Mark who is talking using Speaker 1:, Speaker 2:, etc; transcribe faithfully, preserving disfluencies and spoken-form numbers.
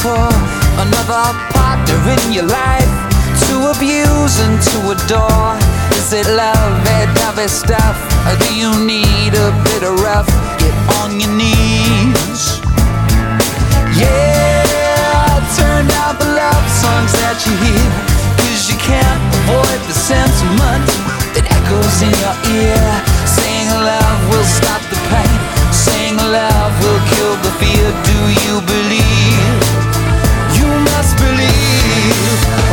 Speaker 1: for another partner in your life, to abuse and to adore? Is it love, that dovey stuff, or do you need a bit of rough? Get on your knees. Yeah, turn down the love songs that you hear, 'cause you can't avoid the sentiment that echoes in your ear. Saying love will stop the pain, saying love will kill the fear. Do you believe